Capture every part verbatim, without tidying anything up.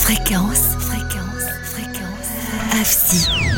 Fréquence, fréquence, fréquence, A F S I.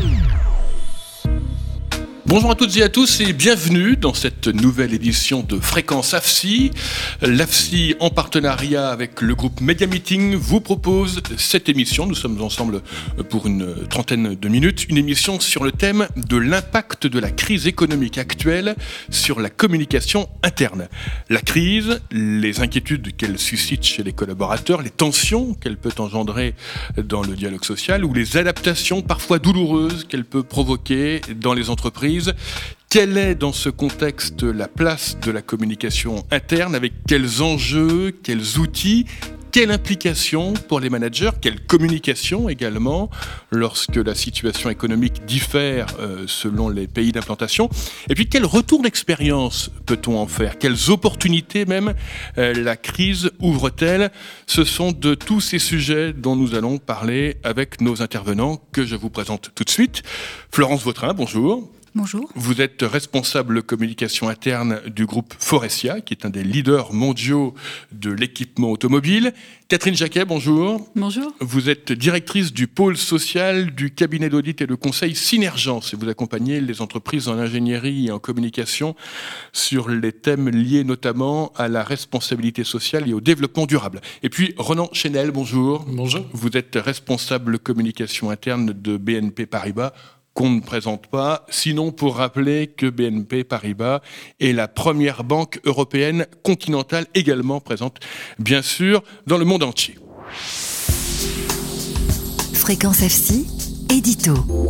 Bonjour à toutes et à tous et bienvenue dans cette nouvelle édition de Fréquence A F S I. L'A F S I, en partenariat avec le groupe Media Meeting, vous propose cette émission. Nous sommes ensemble pour une trentaine de minutes. Une émission sur le thème de l'impact de la crise économique actuelle sur la communication interne. La crise, les inquiétudes qu'elle suscite chez les collaborateurs, les tensions qu'elle peut engendrer dans le dialogue social ou les adaptations parfois douloureuses qu'elle peut provoquer dans les entreprises. Quelle est dans ce contexte la place de la communication interne, avec quels enjeux, quels outils, quelle implication pour les managers, quelle communication également lorsque la situation économique diffère euh, selon les pays d'implantation, et puis quel retour d'expérience peut-on en faire, quelles opportunités même euh, la crise ouvre-t-elle. Ce sont de tous ces sujets dont nous allons parler avec nos intervenants que je vous présente tout de suite. Florence Vautrin, bonjour. Bonjour. Vous êtes responsable communication interne du groupe Faurecia, qui est un des leaders mondiaux de l'équipement automobile. Catherine Jacquet, bonjour. Bonjour. Vous êtes directrice du pôle social du cabinet d'audit et de conseil Synergence et vous accompagnez les entreprises en ingénierie et en communication sur les thèmes liés notamment à la responsabilité sociale et au développement durable. Et puis Ronan Chenel, bonjour. Bonjour. Vous êtes responsable communication interne de B N P Paribas, qu'on ne présente pas, sinon pour rappeler que B N P Paribas est la première banque européenne continentale également présente, bien sûr, dans le monde entier. Fréquence A F S I, édito.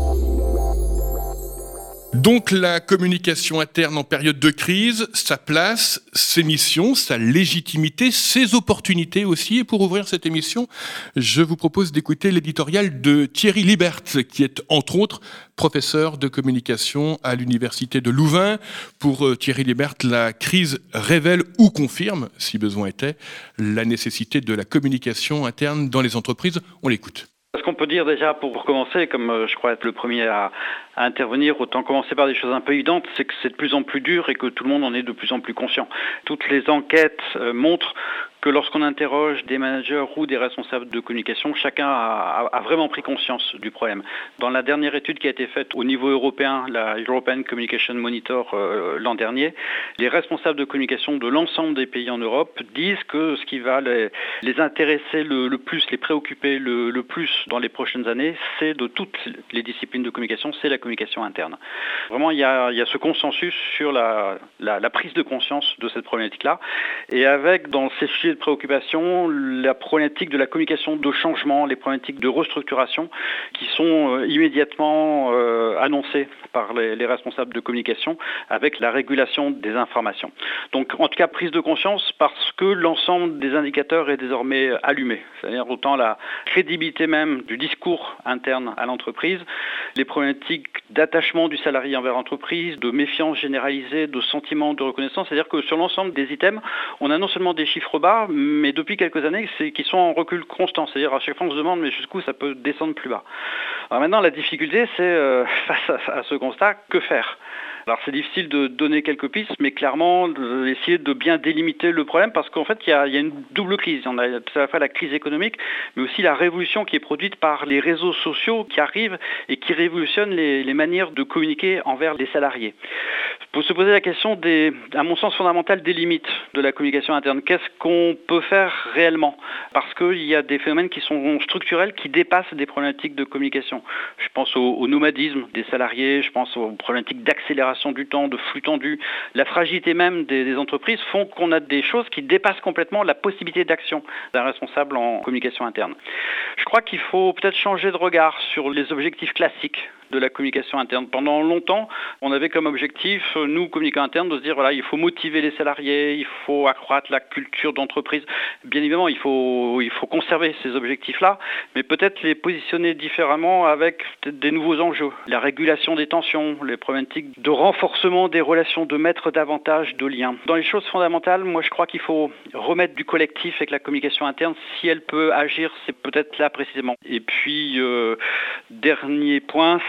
Donc la communication interne en période de crise, sa place, ses missions, sa légitimité, ses opportunités aussi. Et pour ouvrir cette émission, je vous propose d'écouter l'éditorial de Thierry Libert, qui est entre autres professeur de communication à l'université de Louvain. Pour Thierry Libert, la crise révèle ou confirme, si besoin était, la nécessité de la communication interne dans les entreprises. On l'écoute. Ce qu'on peut dire déjà pour commencer, comme je crois être le premier à, à intervenir, autant commencer par des choses un peu évidentes, c'est que c'est de plus en plus dur et que tout le monde en est de plus en plus conscient. Toutes les enquêtes euh, montrent que lorsqu'on interroge des managers ou des responsables de communication, chacun a, a vraiment pris conscience du problème. Dans la dernière étude qui a été faite au niveau européen, la European Communication Monitor euh, l'an dernier, les responsables de communication de l'ensemble des pays en Europe disent que ce qui va les, les intéresser le, le plus, les préoccuper le, le plus dans les prochaines années, c'est de toutes les disciplines de communication, c'est la communication interne. Vraiment, il y a, il y a ce consensus sur la, la, la prise de conscience de cette problématique-là, et avec dans ces sujets de préoccupation, la problématique de la communication de changement, les problématiques de restructuration qui sont euh, immédiatement euh, annoncées par les, les responsables de communication avec la régulation des informations. Donc en tout cas prise de conscience parce que l'ensemble des indicateurs est désormais allumé, c'est-à-dire autant la crédibilité même du discours interne à l'entreprise, les problématiques d'attachement du salarié envers l'entreprise, de méfiance généralisée, de sentiment de reconnaissance, c'est-à-dire que sur l'ensemble des items, on a non seulement des chiffres bas, mais depuis quelques années, c'est qu'ils sont en recul constant. C'est-à-dire à chaque fois on se demande mais jusqu'où ça peut descendre plus bas. Alors maintenant la difficulté c'est euh, face à, à ce constat, que faire ? Alors c'est difficile de donner quelques pistes, mais clairement essayer de bien délimiter le problème parce qu'en fait il y a, il y a une double crise. On a à la fois la crise économique, mais aussi la révolution qui est produite par les réseaux sociaux qui arrivent et qui révolutionnent les, les manières de communiquer envers les salariés. Il faut se poser la question, des, à mon sens fondamentale, des limites de la communication interne. Qu'est-ce qu'on peut faire réellement ? Parce qu'il y a des phénomènes qui sont structurels, qui dépassent des problématiques de communication. Je pense au, au nomadisme des salariés, je pense aux problématiques d'accélération du temps, de flux tendu. La fragilité même des, des entreprises font qu'on a des choses qui dépassent complètement la possibilité d'action d'un responsable en communication interne. Je crois qu'il faut peut-être changer de regard sur les objectifs classiques de la communication interne. Pendant longtemps, on avait comme objectif, nous, communicants internes, de se dire, voilà, il faut motiver les salariés, il faut accroître la culture d'entreprise. Bien évidemment, il faut, il faut conserver ces objectifs-là, mais peut-être les positionner différemment avec des nouveaux enjeux. La régulation des tensions, les problématiques de renforcement des relations, de mettre davantage de liens. Dans les choses fondamentales, moi, je crois qu'il faut remettre du collectif et que la communication interne, si elle peut agir, c'est peut-être là précisément. Et puis, euh, dernier point,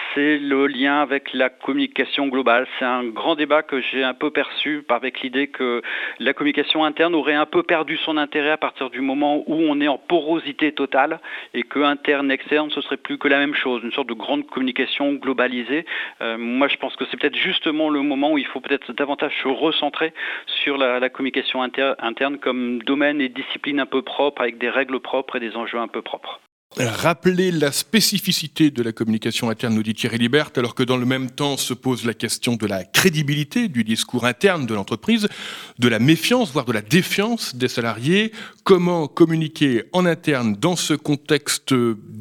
c'est le lien avec la communication globale. C'est un grand débat que j'ai un peu perçu avec l'idée que la communication interne aurait un peu perdu son intérêt à partir du moment où on est en porosité totale et que interne, externe, ce serait plus que la même chose, une sorte de grande communication globalisée. Euh, moi, je pense que c'est peut-être justement le moment où il faut peut-être davantage se recentrer sur la, la communication inter- interne comme domaine et discipline un peu propre, avec des règles propres et des enjeux un peu propres. Rappeler la spécificité de la communication interne, nous dit Thierry Libert, alors que dans le même temps se pose la question de la crédibilité du discours interne de l'entreprise, de la méfiance, voire de la défiance des salariés. Comment communiquer en interne dans ce contexte difficile ?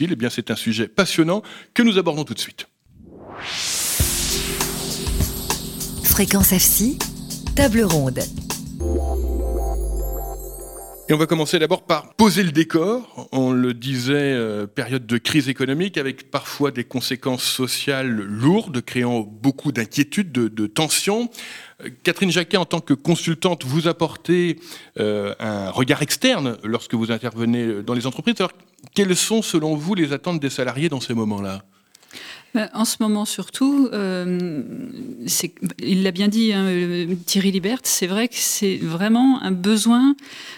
Eh bien, c'est un sujet passionnant que nous abordons tout de suite. Fréquence F C, table ronde. Et on va commencer d'abord par poser le décor. On le disait, euh, période de crise économique avec parfois des conséquences sociales lourdes, créant beaucoup d'inquiétudes, de, de tensions. Euh, Catherine Jacquet, en tant que consultante, vous apportez euh, un regard externe lorsque vous intervenez dans les entreprises. Alors, quelles sont, selon vous, les attentes des salariés dans ces moments-là ? En ce moment surtout, euh, c'est, il l'a bien dit, hein, Thierry Libert, c'est vrai que c'est vraiment un besoin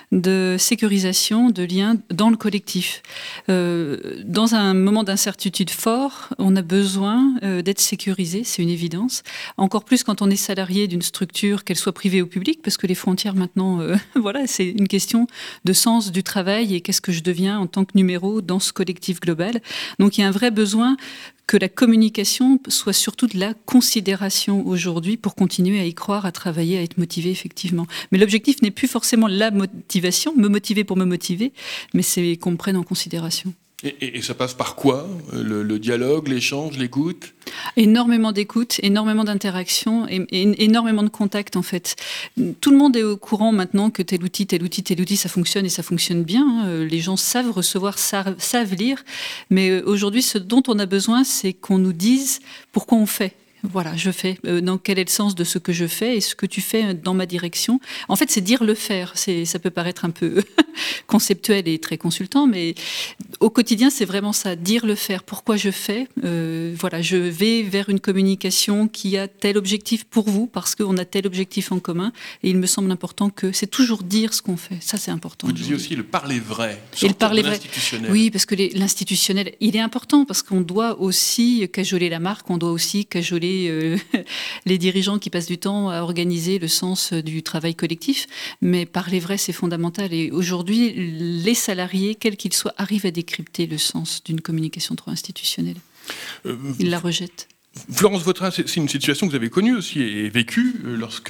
de sécurisation, de lien dans le collectif. Euh, dans un moment d'incertitude fort, on a besoin euh, d'être sécurisé, c'est une évidence. Encore plus quand on est salarié d'une structure, qu'elle soit privée ou publique, parce que les frontières maintenant, euh, voilà, c'est une question de sens du travail et qu'est-ce que je deviens en tant que numéro dans ce collectif global. Donc il y a un vrai besoin que la communication soit surtout de la considération aujourd'hui pour continuer à y croire, à travailler, à être motivé effectivement. Mais l'objectif n'est plus forcément la motivation, me motiver pour me motiver, mais c'est qu'on me prenne en considération. Et, et, et ça passe par quoi ? le, le dialogue, l'échange, l'écoute ? Énormément d'écoute, énormément d'interaction, et, et, énormément de contact en fait. Tout le monde est au courant maintenant que tel outil, tel outil, tel outil, ça fonctionne et ça fonctionne bien. Les gens savent recevoir, savent, savent lire. Mais aujourd'hui, ce dont on a besoin, c'est qu'on nous dise pourquoi on fait. Voilà, je fais. Euh, dans quel est le sens de ce que je fais et ce que tu fais dans ma direction ? En fait, c'est dire le faire. C'est, ça peut paraître un peu conceptuel et très consultant, mais au quotidien, c'est vraiment ça, dire le faire. Pourquoi je fais ? euh, Voilà, je vais vers une communication qui a tel objectif pour vous, parce qu'on a tel objectif en commun. Et il me semble important que c'est toujours dire ce qu'on fait. Ça, c'est important. Vous disiez aussi le parler vrai. Et le parler vrai. Oui, parce que les, l'institutionnel, il est important, parce qu'on doit aussi cajoler la marque, on doit aussi cajoler Euh, les dirigeants qui passent du temps à organiser le sens du travail collectif, mais parler vrai, c'est fondamental. Et aujourd'hui, les salariés, quels qu'ils soient, arrivent à décrypter le sens d'une communication trop institutionnelle. Euh, Ils la rejettent. Florence Vautrin, c'est une situation que vous avez connue aussi et vécue lorsque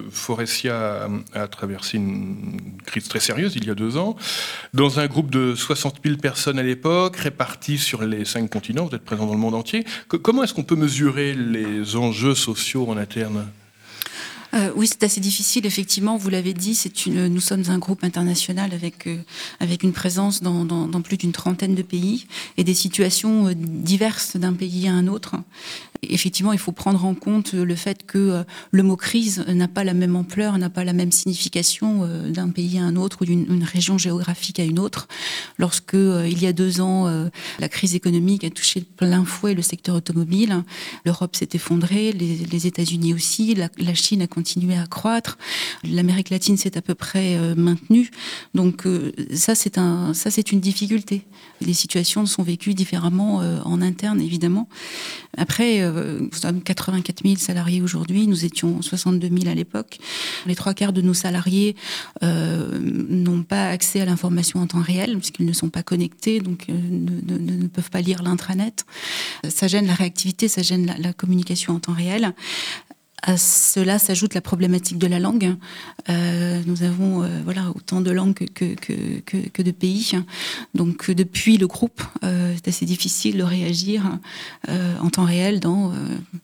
Faurecia a traversé une crise très sérieuse il y a deux ans. Dans un groupe de soixante mille personnes à l'époque, réparties sur les cinq continents, vous êtes présent dans le monde entier. Comment est-ce qu'on peut mesurer les enjeux sociaux en interne ? Euh, oui, c'est assez difficile, effectivement, vous l'avez dit, c'est une, nous sommes un groupe international avec, euh, avec une présence dans, dans, dans plus d'une trentaine de pays et des situations euh, diverses d'un pays à un autre. Effectivement, il faut prendre en compte le fait que euh, le mot crise n'a pas la même ampleur, n'a pas la même signification euh, d'un pays à un autre ou d'une une région géographique à une autre. Lorsque, euh, il y a deux ans, euh, la crise économique a touché de plein fouet le secteur automobile, l'Europe s'est effondrée, les, les États-Unis aussi, la, la Chine a continué à croître, l'Amérique latine s'est à peu près euh, maintenue. Donc euh, ça, c'est un, ça, c'est une difficulté. Les situations sont vécues différemment euh, en interne, évidemment. Après, euh, nous sommes quatre-vingt-quatre mille salariés aujourd'hui, nous étions soixante-deux mille à l'époque. Les trois quarts de nos salariés euh, n'ont pas accès à l'information en temps réel, puisqu'ils ne sont pas connectés, donc euh, ne, ne, ne peuvent pas lire l'intranet. Ça gêne la réactivité, ça gêne la, la communication en temps réel. À cela s'ajoute la problématique de la langue. Euh, nous avons euh, voilà, autant de langues que, que, que, que de pays. Donc depuis le groupe, euh, c'est assez difficile de réagir euh, en temps réel dans... Euh,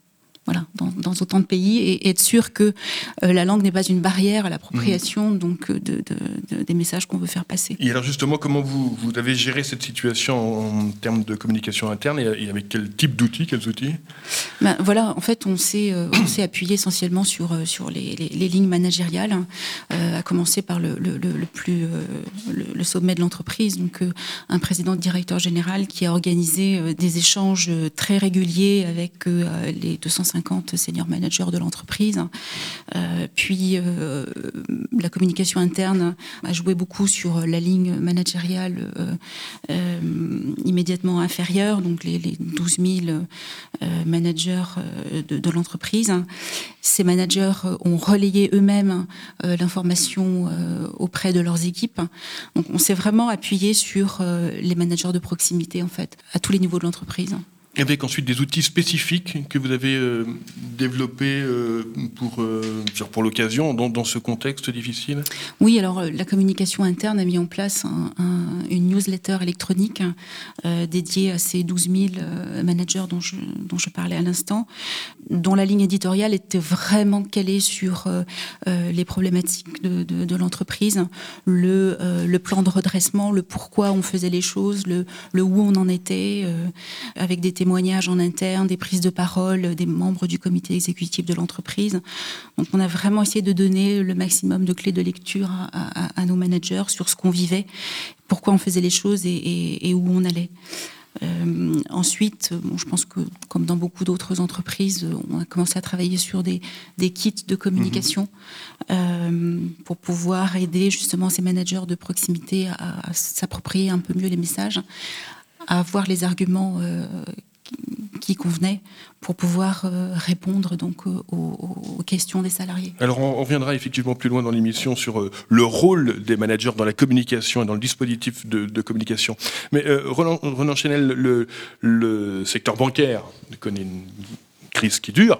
voilà, dans, dans autant de pays, et, et être sûr que euh, la langue n'est pas une barrière à l'appropriation mmh. donc, de, de, de, des messages qu'on veut faire passer. Et alors justement, comment vous, vous avez géré cette situation en termes de communication interne, et avec quel type d'outils, quels outils ? Ben, voilà, en fait, on s'est, euh, on s'est appuyé essentiellement sur, euh, sur les, les, les lignes managériales, hein, euh, à commencer par le, le, le, plus, euh, le, le sommet de l'entreprise, donc euh, un président directeur général qui a organisé euh, des échanges très réguliers avec euh, les deux cent cinquante senior managers de l'entreprise. Euh, puis euh, la communication interne a joué beaucoup sur la ligne managériale euh, euh, immédiatement inférieure, donc les, les douze mille euh, managers de, de l'entreprise. Ces managers ont relayé eux-mêmes euh, l'information euh, auprès de leurs équipes. Donc on s'est vraiment appuyé sur euh, les managers de proximité, en fait, à tous les niveaux de l'entreprise. Et avec ensuite des outils spécifiques que vous avez euh, développés euh, pour, euh, pour l'occasion, dans, dans ce contexte difficile ? Oui, alors la communication interne a mis en place un, un, une newsletter électronique euh, dédiée à ces douze mille euh, managers dont je, dont je parlais à l'instant, dont la ligne éditoriale était vraiment calée sur euh, euh, les problématiques de, de, de l'entreprise, le, euh, le plan de redressement, le pourquoi on faisait les choses, le, le où on en était, euh, avec des témoignages en interne, des prises de parole des membres du comité exécutif de l'entreprise. Donc on a vraiment essayé de donner le maximum de clés de lecture à, à, à nos managers sur ce qu'on vivait, pourquoi on faisait les choses et, et, et où on allait. Euh, ensuite, bon, je pense que comme dans beaucoup d'autres entreprises, on a commencé à travailler sur des, des kits de communication mmh. euh, pour pouvoir aider justement ces managers de proximité à, à s'approprier un peu mieux les messages, à avoir les arguments euh, qui convenait pour pouvoir euh, répondre donc aux, aux questions des salariés. Alors on, on reviendra effectivement plus loin dans l'émission sur euh, le rôle des managers dans la communication et dans le dispositif de, de communication. Mais euh, Roland, Roland Chenel, le, le secteur bancaire connaît une crise qui dure,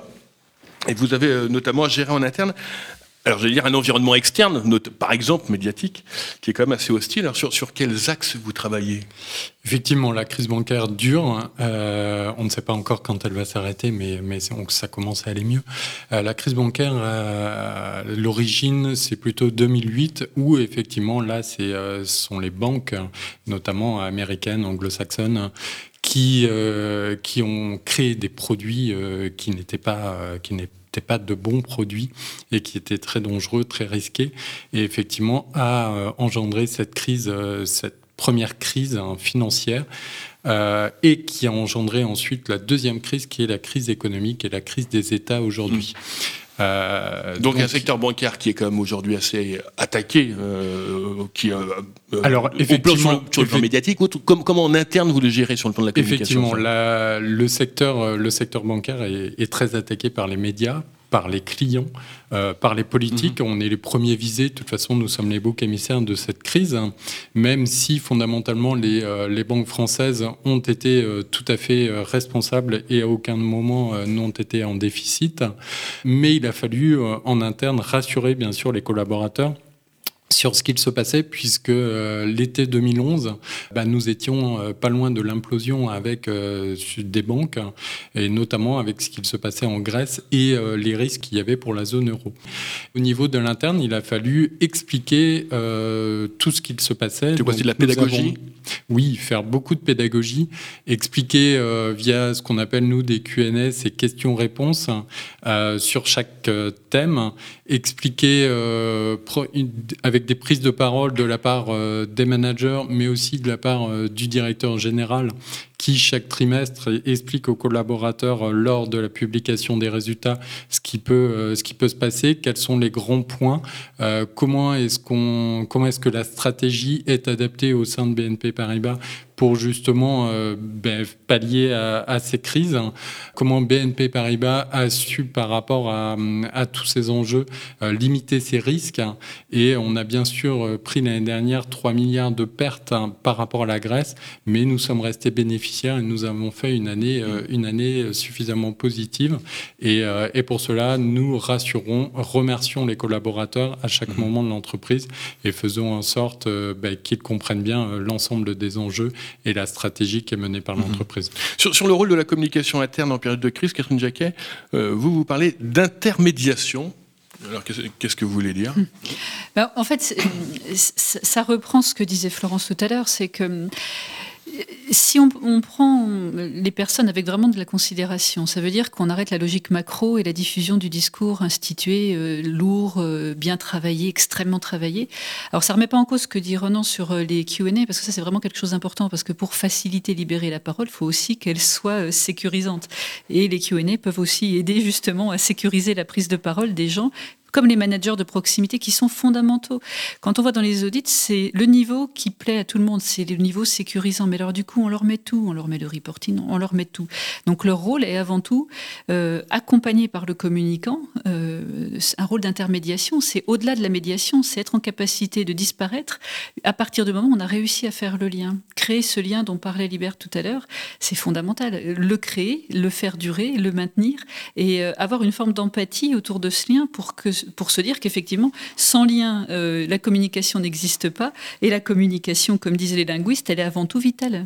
et vous avez euh, notamment à gérer en interne, alors j'allais dire un environnement externe, note, par exemple médiatique, qui est quand même assez hostile. Alors sur, sur quels axes vous travaillez ? Effectivement, la crise bancaire dure. Euh, on ne sait pas encore quand elle va s'arrêter, mais, mais donc ça commence à aller mieux. Euh, la crise bancaire, euh, l'origine, c'est plutôt deux mille huit, où effectivement, là, c'est, euh, ce sont les banques, notamment américaines, anglo-saxonnes, qui, euh, qui ont créé des produits euh, qui n'étaient pas... Euh, qui n'étaient pas de bons produits et qui étaient très dangereux, très risqués, et effectivement a euh, engendré cette crise, euh, cette première crise hein, financière, euh, et qui a engendré ensuite la deuxième crise, qui est la crise économique et la crise des États aujourd'hui. Mmh. Euh, donc, donc un secteur bancaire qui est quand même aujourd'hui assez attaqué, euh, qui euh, alors au plan, sur, sur le plan médiatique. Comment, comment en interne vous le gérez sur le plan de la communication ? Effectivement, la, le secteur, le secteur bancaire est, est très attaqué par les médias, par les clients, euh, par les politiques. Mmh. On est les premiers visés. De toute façon, nous sommes les boucs émissaires de cette crise, hein, même si fondamentalement les, euh, les banques françaises ont été euh, tout à fait euh, responsables et à aucun moment euh, n'ont été en déficit. Mais il a fallu euh, en interne rassurer bien sûr les collaborateurs sur ce qu'il se passait, puisque euh, l'été deux mille onze, bah, nous étions euh, pas loin de l'implosion avec euh, des banques, et notamment avec ce qu'il se passait en Grèce et euh, les risques qu'il y avait pour la zone euro. Au niveau de l'interne, il a fallu expliquer euh, tout ce qu'il se passait. Tu vois, c'est de la pédagogie avons, Oui, faire beaucoup de pédagogie, expliquer euh, via ce qu'on appelle, nous, des Q and A, ces questions-réponses euh, sur chaque euh, thème, expliquer euh, pro, avec des prises de parole de la part euh, des managers, mais aussi de la part euh, du directeur général, qui chaque trimestre explique aux collaborateurs euh, lors de la publication des résultats ce qui peut, euh, ce qui peut se passer, quels sont les grands points, euh, comment est-ce qu'on, comment est-ce que la stratégie est adaptée au sein de B N P Paribas pour justement euh, ben, pallier à, à ces crises. Comment B N P Paribas a su, par rapport à, à tous ces enjeux, euh, limiter ces risques. Et on a bien sûr pris l'année dernière trois milliards de pertes hein, par rapport à la Grèce, mais nous sommes restés bénéficiaires bénéficiaires et nous avons fait une année, euh, une année suffisamment positive. Et, euh, et pour cela, nous rassurons, remercions les collaborateurs à chaque mmh. moment de l'entreprise et faisons en sorte euh, bah, qu'ils comprennent bien euh, l'ensemble des enjeux et la stratégie qui est menée par mmh. l'entreprise. Sur, sur le rôle de la communication interne en période de crise, Catherine Jacquet, euh, vous vous parlez d'intermédiation. Alors, qu'est-ce que vous voulez dire ? Ben, en fait, ça reprend ce que disait Florence tout à l'heure, c'est que si on, on prend les personnes avec vraiment de la considération, ça veut dire qu'on arrête la logique macro et la diffusion du discours institué, euh, lourd, euh, bien travaillé, extrêmement travaillé. Alors ça ne remet pas en cause ce que dit Ronan sur les Q and A, parce que ça c'est vraiment quelque chose d'important, parce que pour faciliter, libérer la parole, il faut aussi qu'elle soit sécurisante. Et les Q and A peuvent aussi aider justement à sécuriser la prise de parole des gens, comme les managers de proximité qui sont fondamentaux. Quand on voit dans les audits, c'est le niveau qui plaît à tout le monde, c'est le niveau sécurisant. Mais alors du coup, on leur met tout, on leur met le reporting, on leur met tout. Donc leur rôle est avant tout euh, accompagné par le communicant, euh, un rôle d'intermédiation. C'est au-delà de la médiation, c'est être en capacité de disparaître à partir du moment où on a réussi à faire le lien. Créer ce lien dont parlait Libert tout à l'heure, c'est fondamental. Le créer, le faire durer, le maintenir et euh, avoir une forme d'empathie autour de ce lien pour que pour se dire qu'effectivement, sans lien, euh, la communication n'existe pas. Et la communication, comme disaient les linguistes, elle est avant tout vitale.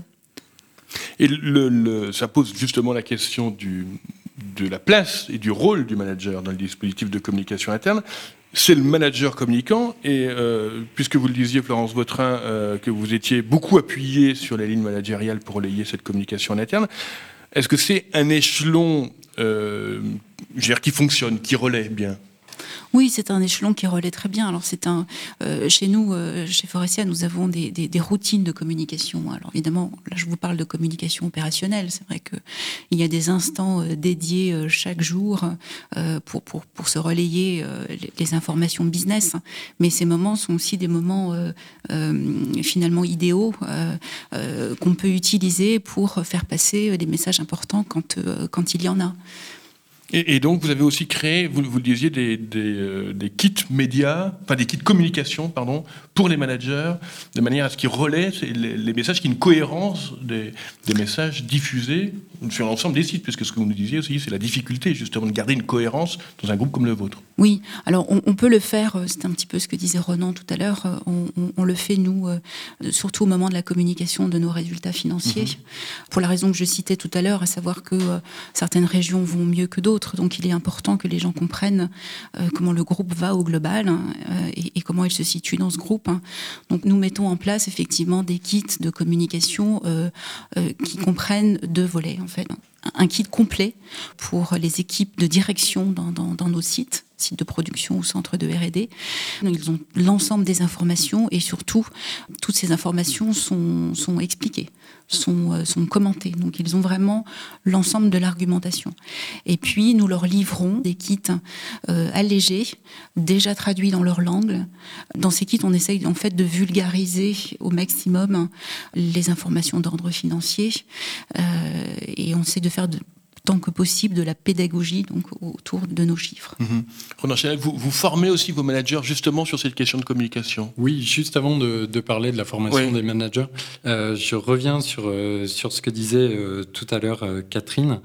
Et le, le, ça pose justement la question du, de la place et du rôle du manager dans le dispositif de communication interne. C'est le manager communicant. Et euh, puisque vous le disiez, Florence Vautrin, euh, que vous étiez beaucoup appuyé sur les lignes managériales pour relayer cette communication en interne, est-ce que c'est un échelon euh, je veux dire, qui fonctionne, qui relaie bien ? Oui, c'est un échelon qui relaie très bien. Alors, c'est un, euh, chez nous, euh, chez Faurecia, nous avons des, des, des routines de communication. Alors, évidemment, là, je vous parle de communication opérationnelle. C'est vrai qu'il y a des instants euh, dédiés euh, chaque jour euh, pour, pour, pour se relayer euh, les, les informations business. Mais ces moments sont aussi des moments euh, euh, finalement idéaux euh, euh, qu'on peut utiliser pour faire passer des messages importants quand, euh, quand il y en a. Et, et donc, vous avez aussi créé, vous, vous le disiez, des, des, euh, des kits médias, enfin des kits communication, pardon, pour les managers, de manière à ce qu'ils relaient les, les messages, qu'il y ait une cohérence des, des messages diffusés sur l'ensemble des sites, puisque ce que vous nous disiez aussi, c'est la difficulté, justement, de garder une cohérence dans un groupe comme le vôtre. Oui, alors on, on peut le faire, c'est un petit peu ce que disait Ronan tout à l'heure, on, on, on le fait, nous, euh, surtout au moment de la communication de nos résultats financiers, mmh. pour la raison que je citais tout à l'heure, à savoir que euh, certaines régions vont mieux que d'autres. Donc il est important que les gens comprennent euh, comment le groupe va au global hein, euh, et, et comment il se situe dans ce groupe. Hein. Donc nous mettons en place effectivement des kits de communication euh, euh, qui comprennent deux volets en fait. Un kit complet pour les équipes de direction dans, dans, dans nos sites, sites de production ou centres de R et D. Ils ont l'ensemble des informations et surtout, toutes ces informations sont, sont expliquées, sont, euh, sont commentées. Donc, ils ont vraiment l'ensemble de l'argumentation. Et puis, nous leur livrons des kits euh, allégés, déjà traduits dans leur langue. Dans ces kits, on essaye en fait de vulgariser au maximum les informations d'ordre financier euh, et on essaie de faire de, tant que possible de la pédagogie donc, autour de nos chiffres. Mmh. Ronan Chanel, vous, vous formez aussi vos managers justement sur cette question de communication ? Oui, juste avant de, de parler de la formation oui. des managers, euh, je reviens sur, euh, sur ce que disait euh, tout à l'heure euh, Catherine.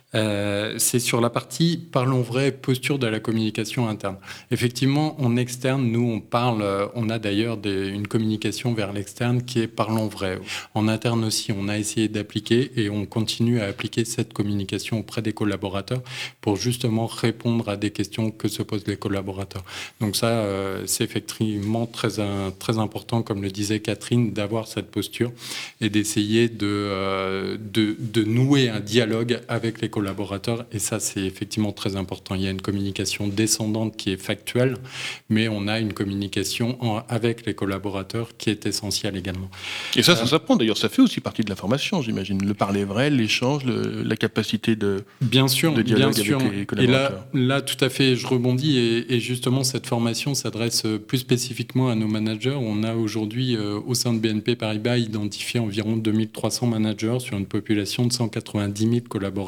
Euh, c'est sur la partie parlons vrai, posture de la communication interne. Effectivement, en externe, nous on parle, on a d'ailleurs des, une communication vers l'externe qui est parlons vrai. En interne aussi, on a essayé d'appliquer et on continue à appliquer cette communication auprès des collaborateurs pour justement répondre à des questions que se posent les collaborateurs. Donc ça, euh, c'est effectivement très, un, très important, comme le disait Catherine, d'avoir cette posture et d'essayer de, euh, de, de nouer un dialogue avec les collaborateurs. collaborateurs, et ça c'est effectivement très important. Il y a une communication descendante qui est factuelle, mais on a une communication en, avec les collaborateurs qui est essentielle également. Et ça, ça s'apprend d'ailleurs, ça fait aussi partie de la formation, j'imagine. Le parler vrai, l'échange, le, la capacité de, bien sûr, de dialogue bien sûr. avec les collaborateurs. Et là, là, tout à fait, je rebondis, et, et justement cette formation s'adresse plus spécifiquement à nos managers. On a aujourd'hui, euh, au sein de B N P Paribas, identifié environ deux mille trois cents managers sur une population de cent quatre-vingt-dix mille collaborateurs au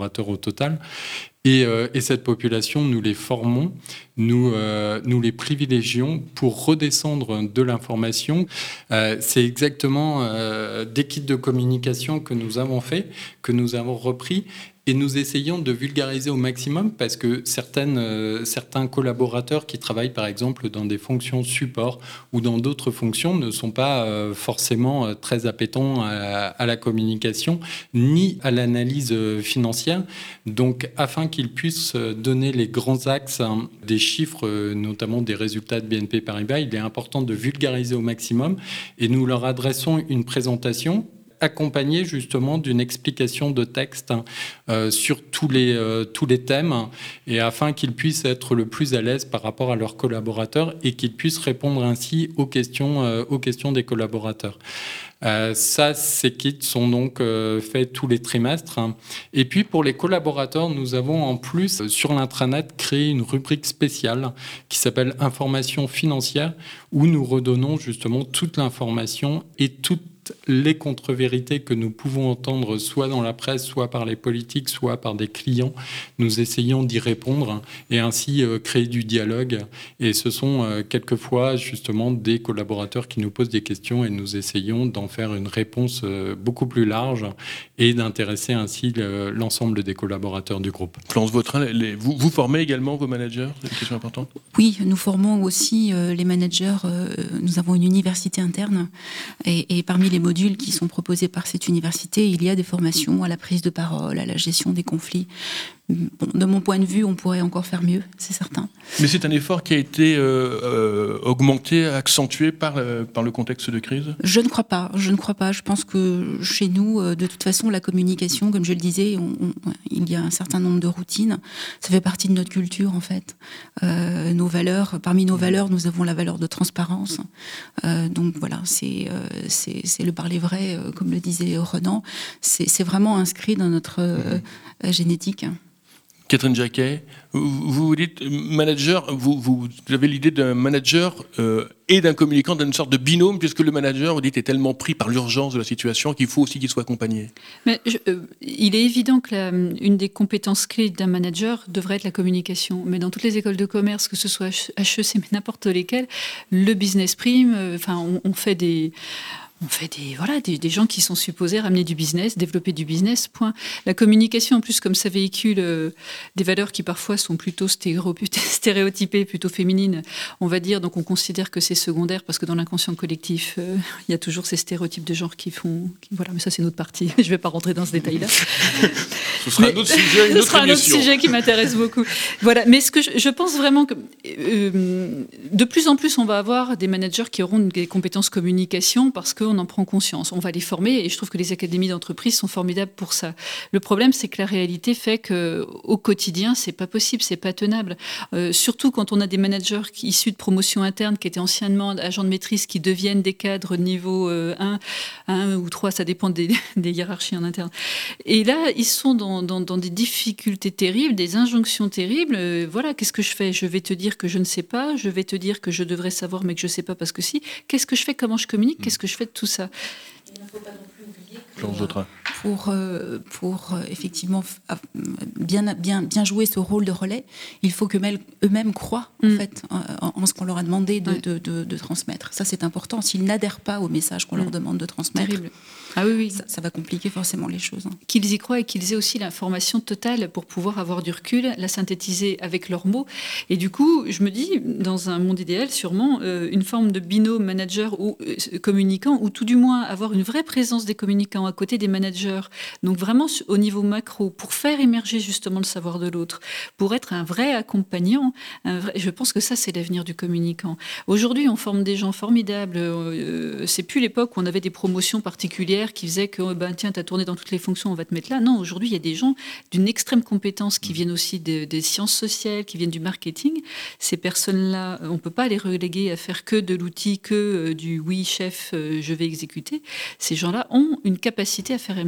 Total. Et, euh, et cette population, nous les formons, nous, euh, nous les privilégions pour redescendre de l'information. Euh, c'est exactement euh, des kits de communication que nous avons fait, que nous avons repris. Et nous essayons de vulgariser au maximum parce que certaines, euh, certains collaborateurs qui travaillent par exemple dans des fonctions support ou dans d'autres fonctions ne sont pas euh, forcément euh, très appétents à, à la communication ni à l'analyse euh, financière. Donc afin qu'ils puissent donner les grands axes hein, des chiffres, euh, notamment des résultats de B N P Paribas, il est important de vulgariser au maximum et nous leur adressons une présentation accompagné justement d'une explication de texte euh, sur tous les, euh, tous les thèmes et afin qu'ils puissent être le plus à l'aise par rapport à leurs collaborateurs et qu'ils puissent répondre ainsi aux questions, euh, aux questions des collaborateurs. Euh, ça, ces kits sont donc euh, faits tous les trimestres. Et puis pour les collaborateurs, nous avons en plus euh, sur l'intranet créé une rubrique spéciale qui s'appelle Information financière où nous redonnons justement toute l'information et toute les contre-vérités que nous pouvons entendre soit dans la presse, soit par les politiques, soit par des clients. Nous essayons d'y répondre et ainsi euh, créer du dialogue. Et ce sont euh, quelquefois justement des collaborateurs qui nous posent des questions et nous essayons d'en faire une réponse euh, beaucoup plus large et d'intéresser ainsi le, l'ensemble des collaborateurs du groupe. Florence Vautrin, les, vous, vous formez également vos managers? C'est une question importante. Oui, nous formons aussi euh, les managers. Euh, nous avons une université interne et, et parmi les les modules qui sont proposés par cette université, il y a des formations à la prise de parole, à la gestion des conflits. Bon, de mon point de vue, on pourrait encore faire mieux, c'est certain. Mais c'est un effort qui a été euh, euh, augmenté, accentué par, euh, par le contexte de crise ? Je ne crois pas, je ne crois pas. Je pense que chez nous, de toute façon, la communication, comme je le disais, on, on, il y a un certain nombre de routines. Ça fait partie de notre culture, en fait. Euh, nos valeurs, parmi nos valeurs, nous avons la valeur de transparence. Euh, donc voilà, c'est, euh, c'est, c'est le parler vrai, euh, comme le disait Renan. C'est, c'est vraiment inscrit dans notre euh, génétique. Catherine Jacquet, vous, vous dites manager, vous, vous avez l'idée d'un manager euh, et d'un communicant, d'une sorte de binôme, puisque le manager, vous dites, est tellement pris par l'urgence de la situation qu'il faut aussi qu'il soit accompagné. Mais je, euh, il est évident que la, une des compétences clés d'un manager devrait être la communication. Mais dans toutes les écoles de commerce, que ce soit H E C, mais n'importe lesquelles, le business prime, euh, enfin, on, on fait des... On fait des, voilà, des, des gens qui sont supposés ramener du business, développer du business, point. La communication, en plus, comme ça véhicule euh, des valeurs qui parfois sont plutôt stéréotypées, plutôt féminines, on va dire, donc on considère que c'est secondaire parce que dans l'inconscient collectif, euh, il y a toujours ces stéréotypes de genre qui font... Qui, voilà, mais ça, c'est notre partie. Je ne vais pas rentrer dans ce détail-là. Ce sera mais, un autre sujet, une ce autre sera émission. un autre sujet qui m'intéresse beaucoup. Voilà, mais ce que je, je pense vraiment que euh, de plus en plus, on va avoir des managers qui auront des compétences communication parce que on en prend conscience. On va les former et je trouve que les académies d'entreprise sont formidables pour ça. Le problème, c'est que la réalité fait qu'au quotidien, c'est pas possible, c'est pas tenable. Euh, surtout quand on a des managers qui, issus de promotion interne, qui étaient anciennement agents de maîtrise, qui deviennent des cadres niveau euh, un, un ou trois, ça dépend des, des hiérarchies en interne. Et là, ils sont dans, dans, dans des difficultés terribles, des injonctions terribles. Euh, voilà, qu'est-ce que je fais ? Je vais te dire que je ne sais pas, je vais te dire que je devrais savoir, mais que je sais pas parce que si. Qu'est-ce que je fais ? Comment je communique ? Qu'est-ce que je fais de tout ça ? Il ne faut pas non plus oublier que Florence pour, euh, pour euh, effectivement f- bien, bien, bien jouer ce rôle de relais, il faut qu'eux-mêmes croient en, mm. fait, en, en ce qu'on leur a demandé de, ouais. de, de, de transmettre. Ça, c'est important. S'ils n'adhèrent pas au message qu'on mm. leur demande de transmettre, terrible. Ah oui, oui. Ça, ça va compliquer forcément les choses. Qu'ils y croient et qu'ils aient aussi l'information totale pour pouvoir avoir du recul, la synthétiser avec leurs mots. Et du coup, je me dis, dans un monde idéal, sûrement, euh, une forme de binôme manager ou euh, communicant, ou tout du moins avoir une vraie présence des communicants à côté des managers. Donc vraiment au niveau macro, pour faire émerger justement le savoir de l'autre, pour être un vrai accompagnant. Un vrai, je pense que ça, c'est l'avenir du communicant. Aujourd'hui, on forme des gens formidables. Euh, c'est plus l'époque où on avait des promotions particulières qui faisait que, ben, tiens, tu as tourné dans toutes les fonctions, on va te mettre là. Non, aujourd'hui, il y a des gens d'une extrême compétence qui viennent aussi de, des sciences sociales, qui viennent du marketing. Ces personnes-là, on ne peut pas les reléguer à faire que de l'outil, que euh, du « oui, chef, euh, je vais exécuter ». Ces gens-là ont une capacité à faire émerger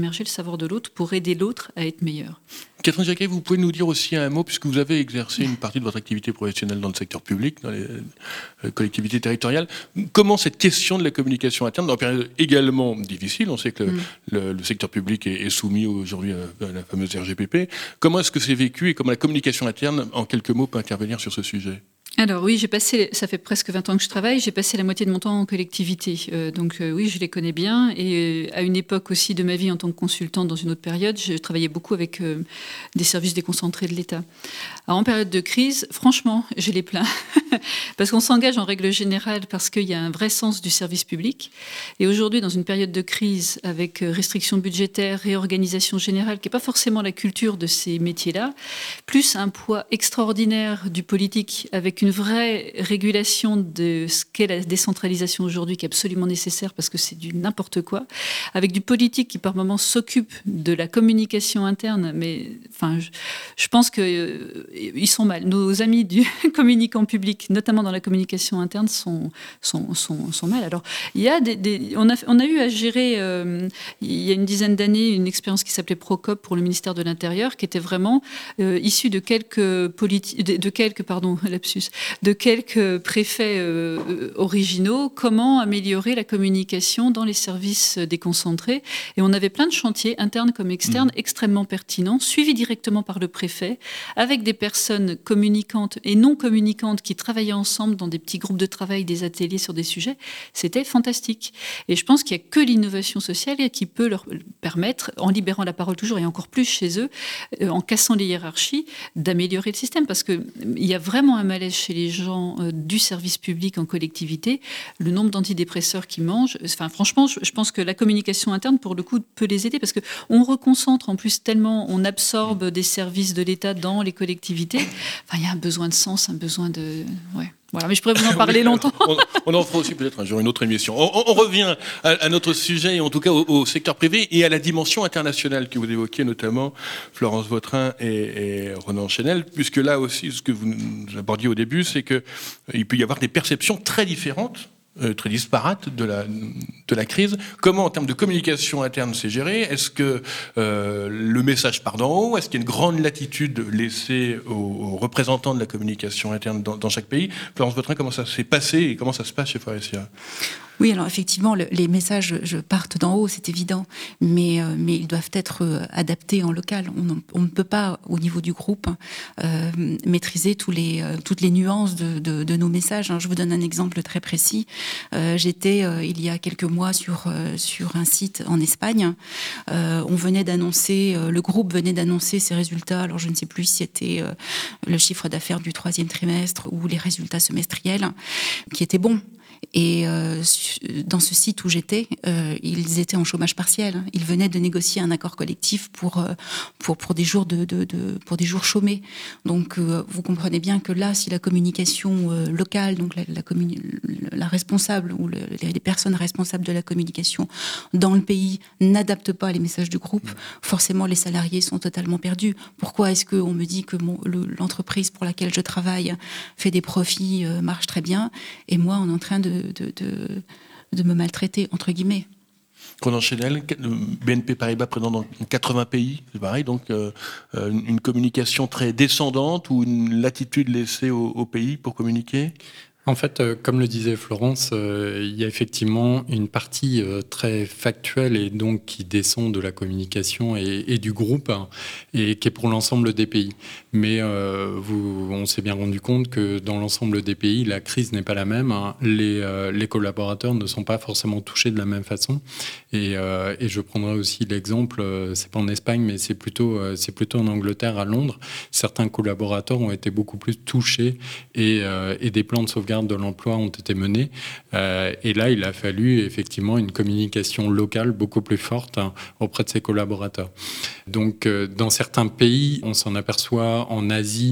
émerger le savoir de l'autre pour aider l'autre à être meilleur. Catherine Jacquet, vous pouvez nous dire aussi un mot, puisque vous avez exercé une partie de votre activité professionnelle dans le secteur public, dans les collectivités territoriales. Comment cette question de la communication interne, dans une période également difficile, on sait que le, mmh. le, le secteur public est, est soumis aujourd'hui à la fameuse R G P P, comment est-ce que c'est vécu et comment la communication interne, en quelques mots, peut intervenir sur ce sujet ? Alors oui, j'ai passé, ça fait presque vingt ans que je travaille, j'ai passé la moitié de mon temps en collectivité. Euh, donc euh, oui, je les connais bien. Et euh, à une époque aussi de ma vie en tant que consultante dans une autre période, je travaillais beaucoup avec euh, des services déconcentrés de l'État. Alors en période de crise, franchement, je les plains. Parce qu'on s'engage en règle générale parce qu'il y a un vrai sens du service public. Et aujourd'hui, dans une période de crise avec restrictions budgétaires, réorganisation générale, qui n'est pas forcément la culture de ces métiers-là, plus un poids extraordinaire du politique avec une une vraie régulation de ce qu'est la décentralisation aujourd'hui, qui est absolument nécessaire parce que c'est du n'importe quoi, avec du politique qui par moments s'occupe de la communication interne, mais enfin, je, je pense qu'ils euh, sont mal. Nos amis du communicant public, notamment dans la communication interne, sont, sont, sont, sont mal. Alors, il y a des, des, on, a, on a eu à gérer, euh, il y a une dizaine d'années, une expérience qui s'appelait Procop pour le ministère de l'Intérieur, qui était vraiment euh, issue de quelques, politi- de, de quelques pardon, lapsus, de quelques préfets euh, originaux, comment améliorer la communication dans les services déconcentrés. Et on avait plein de chantiers, internes comme externes, mmh. extrêmement pertinents, suivis directement par le préfet, avec des personnes communicantes et non communicantes qui travaillaient ensemble dans des petits groupes de travail, des ateliers sur des sujets. C'était fantastique. Et je pense qu'il n'y a que l'innovation sociale qui peut leur permettre, en libérant la parole toujours et encore plus chez eux, euh, en cassant les hiérarchies, d'améliorer le système. Parce qu'il y a vraiment un malaise chez les gens euh, du service public en collectivité, le nombre d'antidépresseurs qui mangent. Enfin, franchement, je, je pense que la communication interne, pour le coup, peut les aider parce qu'on reconcentre en plus tellement, on absorbe des services de l'État dans les collectivités. Enfin, il y a un besoin de sens, un besoin de... Ouais. Voilà, mais je pourrais vous en parler longtemps. on, on en fera aussi peut-être un jour une autre émission. On, on, on revient à, à notre sujet, et en tout cas au, au secteur privé et à la dimension internationale que vous évoquiez, notamment Florence Vautrin et, et Ronan Chenel, puisque là aussi, ce que vous nous abordiez au début, c'est qu'il peut y avoir des perceptions très différentes, Euh, très disparate de la, de la crise. Comment, en termes de communication interne, c'est géré ? Est-ce que euh, le message part d'en haut ? Est-ce qu'il y a une grande latitude laissée aux, aux représentants de la communication interne dans, dans chaque pays ? Florence Vautrin, comment ça s'est passé et comment ça se passe chez Faurecia ? Oui, alors effectivement, le, les messages je, partent d'en haut, c'est évident, mais, euh, mais ils doivent être euh, adaptés en local. On, on ne peut pas, au niveau du groupe, euh, maîtriser tous les, euh, toutes les nuances de, de, de nos messages. Je vous donne un exemple très précis. Euh, j'étais, euh, il y a quelques mois, sur, euh, sur un site en Espagne. Euh, on venait d'annoncer, euh, le groupe venait d'annoncer ses résultats. Alors, je ne sais plus si c'était euh, le chiffre d'affaires du troisième trimestre ou les résultats semestriels, qui étaient bons. Et euh, dans ce site où j'étais, euh, ils étaient en chômage partiel. Ils venaient de négocier un accord collectif pour euh, pour pour des jours de, de, de pour des jours chômés. Donc euh, vous comprenez bien que là, si la communication euh, locale, donc la la, communi- la responsable ou le, les, les personnes responsables de la communication dans le pays n'adaptent pas les messages du groupe, forcément les salariés sont totalement perdus. Pourquoi est-ce qu'on me dit que mon, le, l'entreprise pour laquelle je travaille fait des profits, euh, marche très bien, et moi on est en train de De, de, de, de me maltraiter, entre guillemets. Ronan Chenel, B N P Paribas présent dans quatre-vingts pays, c'est pareil, donc euh, une communication très descendante ou une latitude laissée au, au pays pour communiquer ? En fait, euh, comme le disait Florence, euh, il y a effectivement une partie euh, très factuelle et donc qui descend de la communication et, et du groupe hein, et qui est pour l'ensemble des pays. Mais euh, vous, on s'est bien rendu compte que dans l'ensemble des pays, la crise n'est pas la même. Hein. Les, euh, les collaborateurs ne sont pas forcément touchés de la même façon. Et, euh, et je prendrai aussi l'exemple, euh, c'est pas en Espagne, mais c'est plutôt, euh, c'est plutôt en Angleterre, à Londres. Certains collaborateurs ont été beaucoup plus touchés et, euh, et des plans de sauvegarde de l'emploi ont été menés. Euh, et là, il a fallu effectivement une communication locale beaucoup plus forte hein, auprès de ses collaborateurs. Donc, euh, dans certains pays, on s'en aperçoit en Asie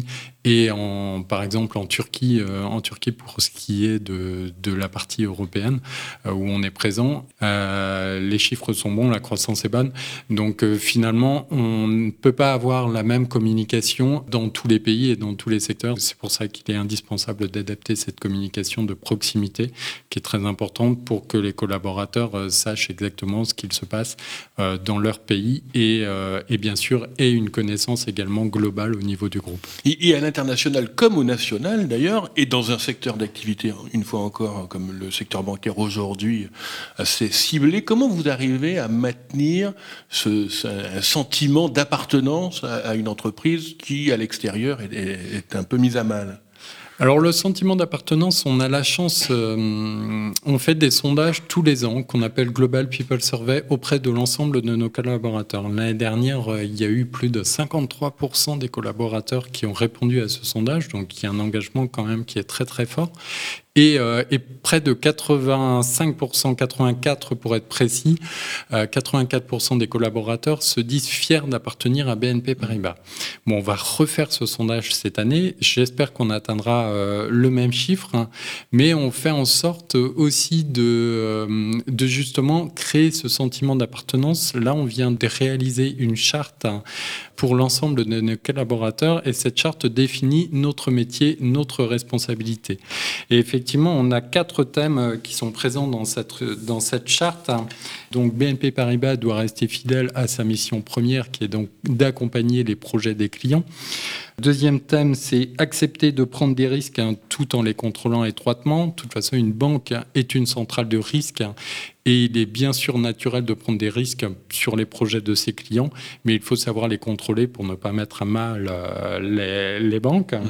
Et en, par exemple en Turquie, euh, en Turquie pour ce qui est de, de la partie européenne euh, où on est présent, euh, les chiffres sont bons, la croissance est bonne. Donc euh, finalement, on ne peut pas avoir la même communication dans tous les pays et dans tous les secteurs. C'est pour ça qu'il est indispensable d'adapter cette communication de proximité qui est très importante pour que les collaborateurs euh, sachent exactement ce qu'il se passe euh, dans leur pays et, euh, et bien sûr aient une connaissance également globale au niveau du groupe. Et, et à l'international comme au national d'ailleurs, et dans un secteur d'activité, une fois encore, comme le secteur bancaire aujourd'hui, assez ciblé, comment vous arrivez à maintenir ce, ce, un sentiment d'appartenance à, à une entreprise qui, à l'extérieur, est, est, est un peu mise à mal ? Alors le sentiment d'appartenance, on a la chance, euh, on fait des sondages tous les ans qu'on appelle Global People Survey auprès de l'ensemble de nos collaborateurs. L'année dernière, euh, il y a eu plus de cinquante-trois pour cent des collaborateurs qui ont répondu à ce sondage, donc il y a un engagement quand même qui est très très fort. Et, euh, et près de quatre-vingt-cinq pour cent, quatre-vingt-quatre pour être précis, euh, quatre-vingt-quatre pour cent des collaborateurs se disent fiers d'appartenir à B N P Paribas. Bon, on va refaire ce sondage cette année. J'espère qu'on atteindra euh, le même chiffre, hein, mais on fait en sorte aussi de, euh, de justement créer ce sentiment d'appartenance. Là, on vient de réaliser une charte pour l'ensemble de nos collaborateurs et cette charte définit notre métier, notre responsabilité. Et effectivement, on a quatre thèmes qui sont présents dans cette, dans cette charte. Donc, B N P Paribas doit rester fidèle à sa mission première, qui est donc d'accompagner les projets des clients. Deuxième thème, c'est accepter de prendre des risques hein, tout en les contrôlant étroitement. De toute façon, une banque est une centrale de risque et il est bien sûr naturel de prendre des risques sur les projets de ses clients, mais il faut savoir les contrôler pour ne pas mettre à mal euh, les, les banques. Il mmh.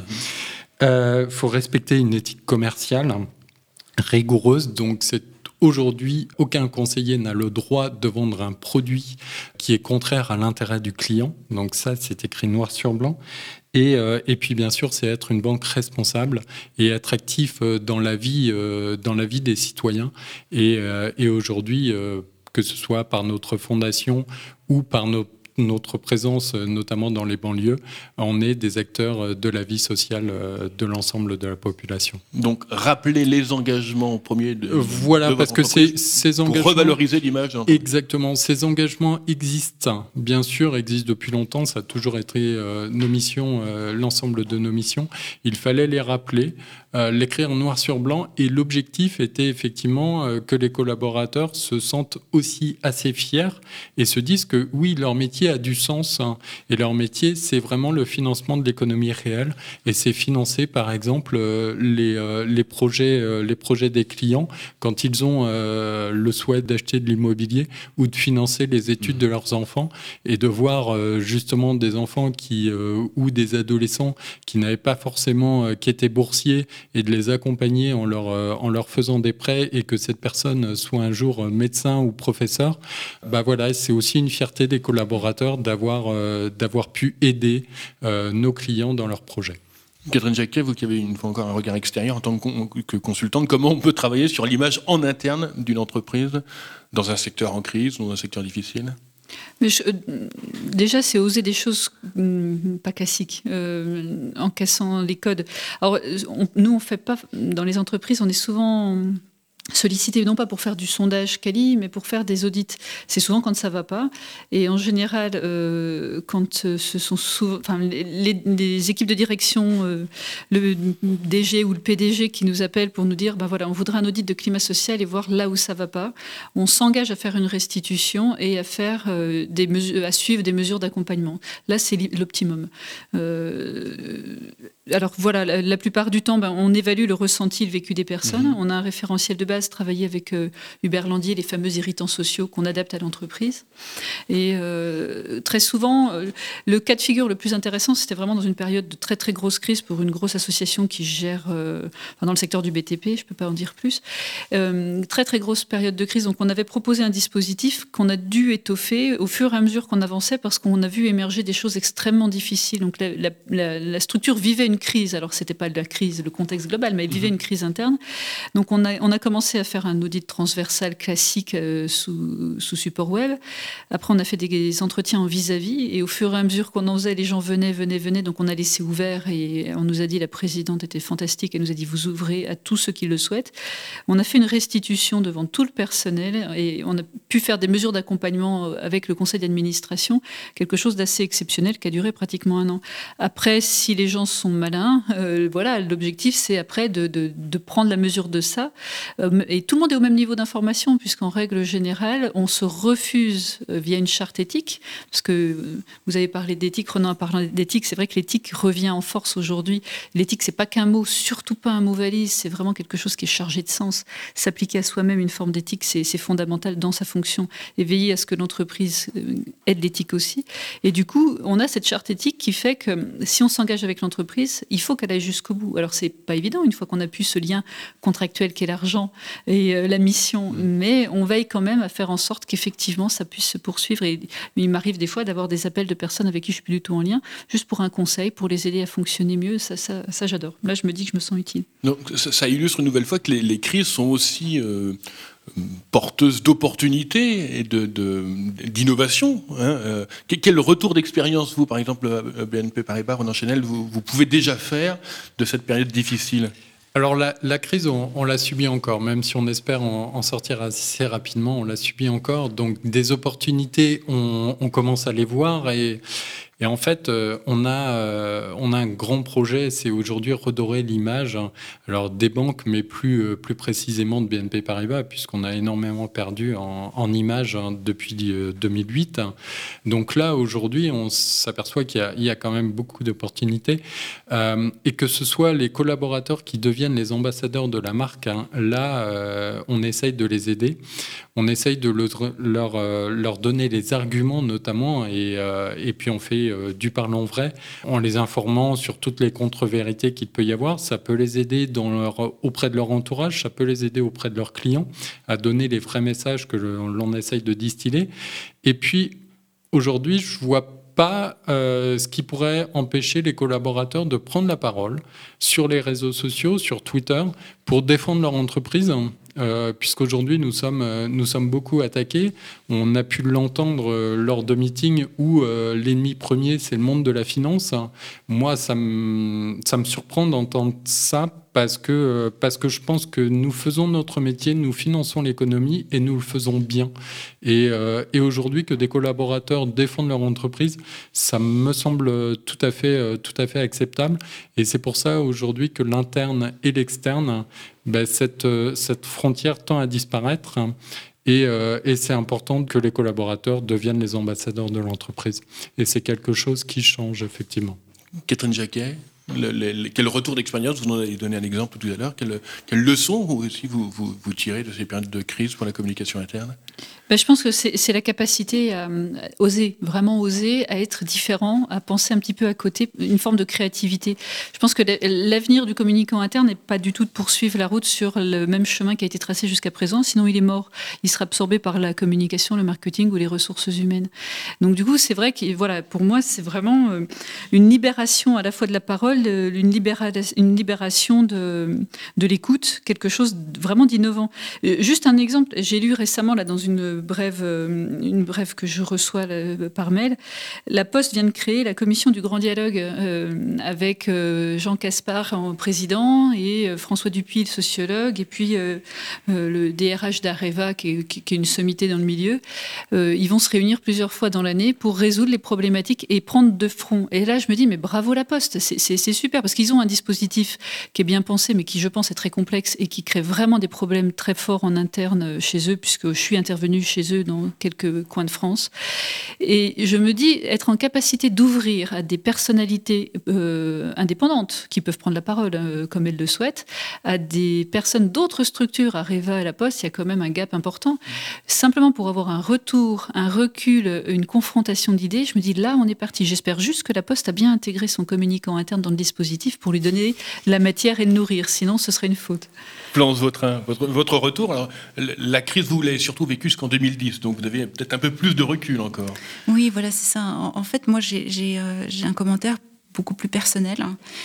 euh, faut respecter une éthique commerciale rigoureuse, donc c'est aujourd'hui, aucun conseiller n'a le droit de vendre un produit qui est contraire à l'intérêt du client. Donc ça, c'est écrit noir sur blanc. Et, euh, et puis, bien sûr, c'est être une banque responsable et être actif euh, dans la vie, euh, dans la vie des citoyens. Et, euh, et aujourd'hui, euh, que ce soit par notre fondation ou par nos notre présence, notamment dans les banlieues, on est des acteurs de la vie sociale de l'ensemble de la population. Donc, rappeler les engagements premiers de Voilà, de parce que ces, ces engagements... Pour revaloriser l'image. Exactement. Ces engagements existent, bien sûr, existent depuis longtemps. Ça a toujours été euh, nos missions, euh, l'ensemble de nos missions. Il fallait les rappeler, euh, l'écrire noir sur blanc. Et l'objectif était effectivement euh, que les collaborateurs se sentent aussi assez fiers et se disent que, oui, leur métier a du sens hein, et leur métier c'est vraiment le financement de l'économie réelle et c'est financer par exemple euh, les, euh, les, projets, euh, les projets des clients quand ils ont euh, le souhait d'acheter de l'immobilier ou de financer les études de leurs enfants et de voir euh, justement des enfants qui, euh, ou des adolescents qui n'avaient pas forcément, euh, qui étaient boursiers et de les accompagner en leur, euh, en leur faisant des prêts et que cette personne soit un jour médecin ou professeur, bah voilà, c'est aussi une fierté des collaborateurs d'avoir, euh, d'avoir pu aider euh, nos clients dans leurs projets. Catherine Jacquet, vous qui avez une fois encore un regard extérieur en tant que consultante, comment on peut travailler sur l'image en interne d'une entreprise dans un secteur en crise, dans un secteur difficile ? Mais je, déjà, c'est oser des choses hum, pas classiques, euh, en cassant les codes. Alors, on, nous, on fait pas dans les entreprises, on est souvent sollicité non pas pour faire du sondage quali, mais pour faire des audits. C'est souvent quand ça va pas. Et en général, euh, quand ce sont souvent, enfin, les, les équipes de direction, euh, le D G ou le P D G qui nous appellent pour nous dire, ben voilà, on voudrait un audit de climat social et voir là où ça va pas. On s'engage à faire une restitution et à faire euh, des mesures, à suivre des mesures d'accompagnement. Là, c'est l'optimum. Euh, alors voilà, la, la plupart du temps, ben, on évalue le ressenti, le vécu des personnes. Mmh. On a un référentiel de base, travailler avec euh, Hubert Landier, les fameux irritants sociaux qu'on adapte à l'entreprise. Et euh, très souvent, euh, le cas de figure le plus intéressant, c'était vraiment dans une période de très très grosse crise pour une grosse association qui gère, euh, enfin, dans le secteur du B T P, je ne peux pas en dire plus, euh, très très grosse période de crise. Donc on avait proposé un dispositif qu'on a dû étoffer au fur et à mesure qu'on avançait parce qu'on a vu émerger des choses extrêmement difficiles. Donc la, la, la, la structure vivait une crise. Alors ce n'était pas la crise, le contexte global, mais elle vivait mmh. une crise interne. Donc on a, on a commencé commencé à faire un audit transversal classique euh, sous, sous support web. Après, on a fait des, des entretiens en vis-à-vis. Et au fur et à mesure qu'on en faisait, les gens venaient, venaient, venaient. Donc, on a laissé ouvert. Et on nous a dit, la présidente était fantastique. Elle nous a dit, vous ouvrez à tous ceux qui le souhaitent. On a fait une restitution devant tout le personnel. Et on a pu faire des mesures d'accompagnement avec le conseil d'administration. Quelque chose d'assez exceptionnel qui a duré pratiquement un an. Après, si les gens sont malins, euh, voilà, l'objectif, c'est après de, de, de prendre la mesure de ça. Euh, et tout le monde est au même niveau d'information, puisqu'en règle générale, on se refuse euh, via une charte éthique, parce que euh, vous avez parlé d'éthique, Renan a parlé d'éthique, c'est vrai que l'éthique revient en force aujourd'hui. L'éthique, c'est pas qu'un mot, surtout pas un mot valise, c'est vraiment quelque chose qui est chargé de sens. S'appliquer à soi-même une forme d'éthique, c'est, c'est fondamental dans sa fonction, et veiller à ce que l'entreprise euh, aide l'éthique aussi. Et du coup, on a cette charte éthique qui fait que si on s'engage avec l'entreprise, il faut qu'elle aille jusqu'au bout. Alors, c'est pas évident, une fois qu'on a pu ce lien contractuel qu'est l'argent et euh, la mission, mais on veille quand même à faire en sorte qu'effectivement ça puisse se poursuivre. Et il m'arrive des fois d'avoir des appels de personnes avec qui je suis plus du tout en lien, juste pour un conseil, pour les aider à fonctionner mieux. Ça, ça, ça j'adore. Là, je me dis que je me sens utile. Donc, ça, ça illustre une nouvelle fois que les, les crises sont aussi euh, porteuses d'opportunités et de, de, d'innovation. Hein. Euh, quel retour d'expérience, vous, par exemple, B N P Paribas, Renan Chenel, vous, vous pouvez déjà faire de cette période difficile ? Alors la, la crise, on, on l'a subie encore, même si on espère en, en sortir assez rapidement, on l'a subie encore. Donc des opportunités, on, on commence à les voir et, et en fait, euh, on, a, euh, on a un grand projet, c'est aujourd'hui redorer l'image alors des banques, mais plus, euh, plus précisément de B N P Paribas, puisqu'on a énormément perdu en, en image hein, depuis euh, deux mille huit. Donc là, aujourd'hui, on s'aperçoit qu'il y a, il y a quand même beaucoup d'opportunités euh, et que ce soit les collaborateurs qui deviennent les ambassadeurs de la marque, hein, là, euh, on essaye de les aider. On essaye de le, leur, euh, leur donner les arguments notamment et, euh, et puis on fait euh, du parlant vrai en les informant sur toutes les contre-vérités qu'il peut y avoir. Ça peut les aider dans leur, auprès de leur entourage, ça peut les aider auprès de leurs clients à donner les vrais messages que l'on, l'on essaye de distiller. Et puis aujourd'hui, je vois pas euh, ce qui pourrait empêcher les collaborateurs de prendre la parole sur les réseaux sociaux, sur Twitter, pour défendre leur entreprise. Euh, puisqu'aujourd'hui nous sommes, euh, nous sommes beaucoup attaqués. On a pu l'entendre euh, lors de meetings où euh, l'ennemi premier, c'est le monde de la finance. Moi, ça me, ça me surprend d'entendre ça parce que, euh, parce que je pense que nous faisons notre métier, nous finançons l'économie et nous le faisons bien. Et, euh, et aujourd'hui, que des collaborateurs défendent leur entreprise, ça me semble tout à fait, euh, tout à fait acceptable. Et c'est pour ça aujourd'hui que l'interne et l'externe, ben, cette, cette frontière tend à disparaître et, euh, et c'est important que les collaborateurs deviennent les ambassadeurs de l'entreprise. Et c'est quelque chose qui change effectivement. Catherine Jacquet, le, le, quel retour d'expérience, vous en avez donné un exemple tout à l'heure, quelle, quelle leçon vous aussi vous, vous, vous tirez de ces périodes de crise pour la communication interne ? Ben, je pense que c'est, c'est la capacité à, à oser, vraiment oser, à être différent, à penser un petit peu à côté, une forme de créativité. Je pense que l'avenir du communicant interne n'est pas du tout de poursuivre la route sur le même chemin qui a été tracé jusqu'à présent, sinon il est mort. Il sera absorbé par la communication, le marketing ou les ressources humaines. Donc du coup, c'est vrai que voilà, pour moi, c'est vraiment une libération à la fois de la parole, une, libéra- une libération de, de l'écoute, quelque chose vraiment d'innovant. Juste un exemple, j'ai lu récemment là, dans une brève, une brève que je reçois par mail. La Poste vient de créer la commission du grand dialogue euh, avec euh, Jean Caspar en président et euh, François Dupuis, le sociologue, et puis euh, euh, le D R H d'Areva, qui est, qui, qui est une sommité dans le milieu. Euh, ils vont se réunir plusieurs fois dans l'année pour résoudre les problématiques et prendre de front. Et là, je me dis, mais bravo la Poste, c'est, c'est, c'est super, parce qu'ils ont un dispositif qui est bien pensé, mais qui, je pense, est très complexe et qui crée vraiment des problèmes très forts en interne chez eux, puisque je suis intervenue chez eux dans quelques coins de France. Et je me dis, être en capacité d'ouvrir à des personnalités euh, indépendantes qui peuvent prendre la parole euh, comme elles le souhaitent, à des personnes d'autres structures, Areva et la Poste, il y a quand même un gap important. Simplement pour avoir un retour, un recul, une confrontation d'idées, je me dis, là, on est parti. J'espère juste que la Poste a bien intégré son communicant interne dans le dispositif pour lui donner la matière et le nourrir. Sinon, ce serait une faute. Florence Vautrin, votre, votre retour, alors, la crise, vous l'avez surtout vécue jusqu'en deux mille dix, donc vous avez peut-être un peu plus de recul encore. Oui, voilà, c'est ça. En, en fait, moi, j'ai, j'ai, euh, j'ai un commentaire beaucoup plus personnel.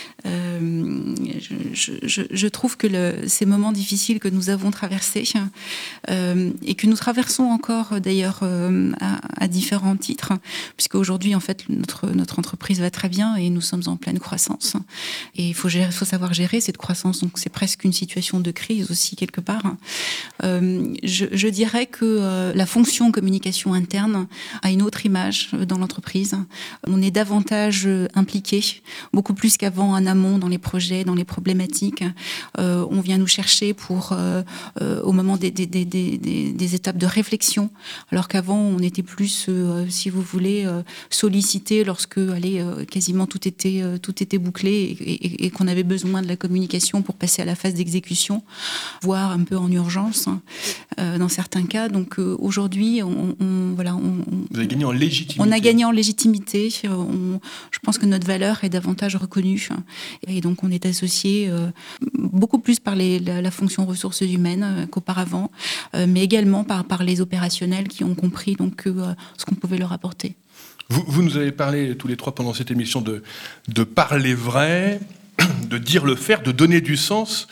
Euh, je, je, je trouve que le, ces moments difficiles que nous avons traversés euh, et que nous traversons encore d'ailleurs euh, à, à différents titres, puisque aujourd'hui en fait notre notre entreprise va très bien et nous sommes en pleine croissance. Et il faut gérer, faut savoir gérer cette croissance. Donc c'est presque une situation de crise aussi quelque part. Euh, je, je dirais que euh, la fonction communication interne a une autre image dans l'entreprise. On est davantage impliqué, beaucoup plus qu'avant en amont dans les projets, dans les problématiques. Euh, on vient nous chercher pour euh, euh, au moment des, des, des, des, des étapes de réflexion, alors qu'avant on était plus, euh, si vous voulez, euh, sollicité lorsque, allez, euh, quasiment tout était euh, tout était bouclé et, et, et qu'on avait besoin de la communication pour passer à la phase d'exécution, voire un peu en urgence euh, dans certains cas. Donc euh, aujourd'hui, on, on voilà, on, vous avez gagné en légitimité. On a gagné en légitimité. On, je pense que notre valeur est davantage reconnue et donc on est associé euh, beaucoup plus par les, la, la fonction ressources humaines euh, qu'auparavant, euh, mais également par par les opérationnels qui ont compris donc euh, ce qu'on pouvait leur apporter. Vous, vous nous avez parlé tous les trois pendant cette émission de de parler vrai, de dire le faire, de donner du sens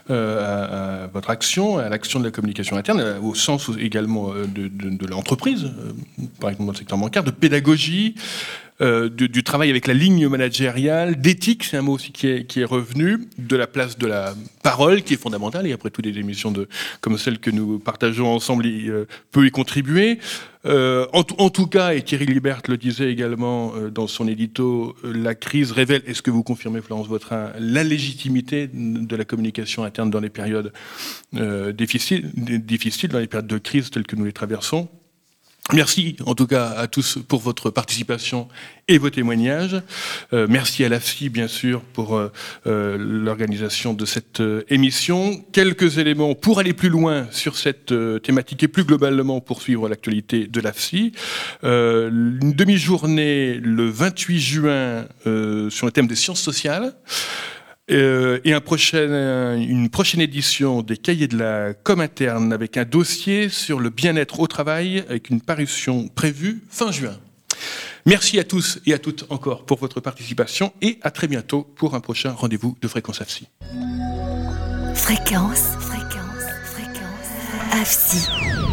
euh, à, à votre action, à l'action de la communication interne, au sens également de, de, de l'entreprise, euh, par exemple dans le secteur bancaire, de pédagogie, euh, du, du travail avec la ligne managériale, d'éthique, c'est un mot aussi qui est, qui est revenu, de la place de la parole qui est fondamentale, et après tout des émissions de, comme celle que nous partageons ensemble y, euh, peut y contribuer. Euh, en, en tout cas, et Thierry Libert le disait également euh, dans son édito, euh, la crise révèle, est-ce que vous confirmez Florence Vautrin, la légitimité de la communication interne dans les périodes euh, difficiles, difficiles, dans les périodes de crise telles que nous les traversons. Merci en tout cas à tous pour votre participation et vos témoignages. Euh, merci à l'A F S I bien sûr pour euh, euh, l'organisation de cette euh, émission. Quelques éléments pour aller plus loin sur cette euh, thématique et plus globalement pour suivre l'actualité de l'A F S I. Euh, une demi-journée le vingt-huit juin euh, sur le thème des sciences sociales. Euh, et un prochain, une prochaine édition des Cahiers de la com interne avec un dossier sur le bien-être au travail avec une parution prévue fin juin. Merci à tous et à toutes encore pour votre participation et à très bientôt pour un prochain rendez-vous de Fréquence A F S I. Fréquence, fréquence, fréquence, A F S I.